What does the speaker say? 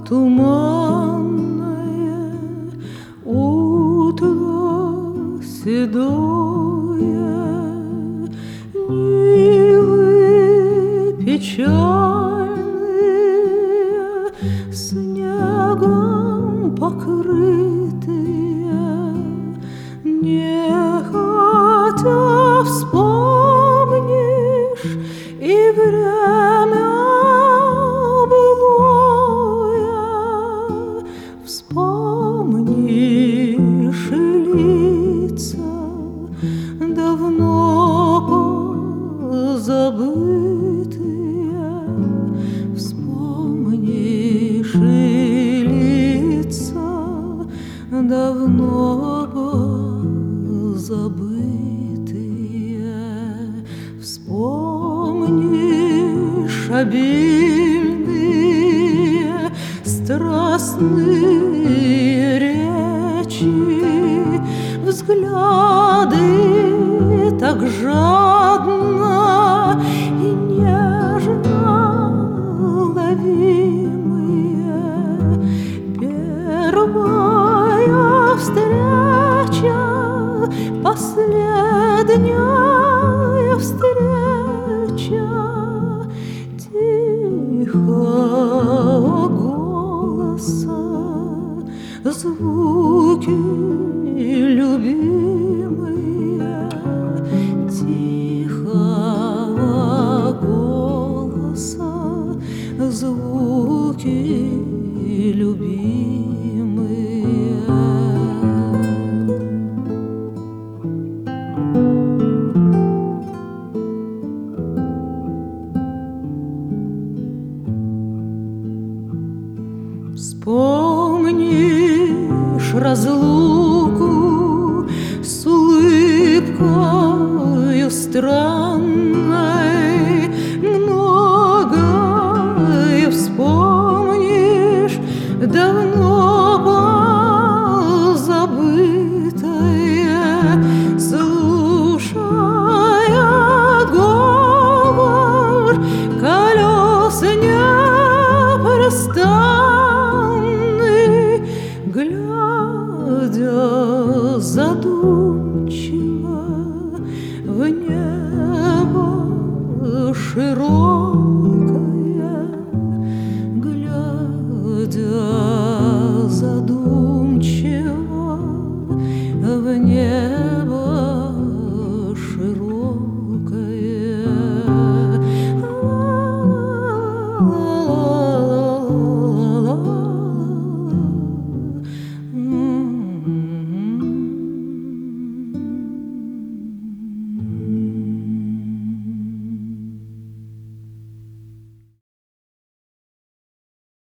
туманное, утро седое, нивы печальные, снегом покрытые, нехотя вспомнишь и время былое, вспомнишь и лица давно позабытые, вспомнишь и лица давно позабытые, вспомнишь обильные страстные речи, взгляды так жадно и нежно ловимые, первая встреча, последняя встреча тихого голоса, звуки любимые, тихого голоса, звуки любимые. Вспомнишь разлуку с улыбкою странной, многое вспомнишь давно позабытое, слушая говор колес непрестанный, глядя задумчиво в небо широкое, глядя